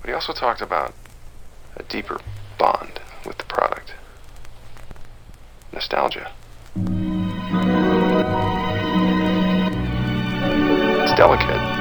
But he also talked about a deeper bond with the product. Nostalgia. It's delicate.